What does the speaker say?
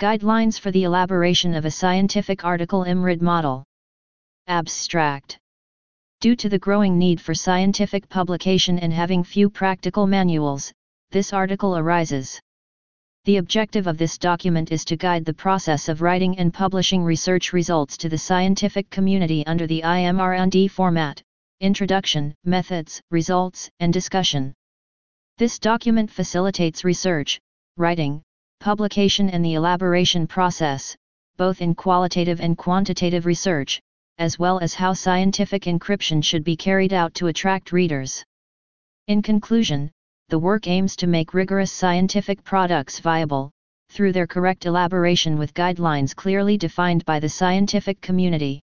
Guidelines for the elaboration of a scientific article IMRID model. Abstract. Due to the growing need for scientific publication and having few practical manuals, this article arises. The objective of this document is to guide the process of writing and publishing research results to the scientific community under the IMR&D format: Introduction, Methods, Results, and Discussion. This document facilitates research, writing, publication and the elaboration process, both in qualitative and quantitative research, as well as how scientific encryption should be carried out to attract readers. In conclusion, the work aims to make rigorous scientific products viable, through their correct elaboration with guidelines clearly defined by the scientific community.